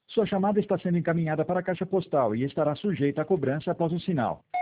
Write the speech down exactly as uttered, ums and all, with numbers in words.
Sua chamada está sendo encaminhada para a caixa postal e estará sujeita a cobrança após o sinal.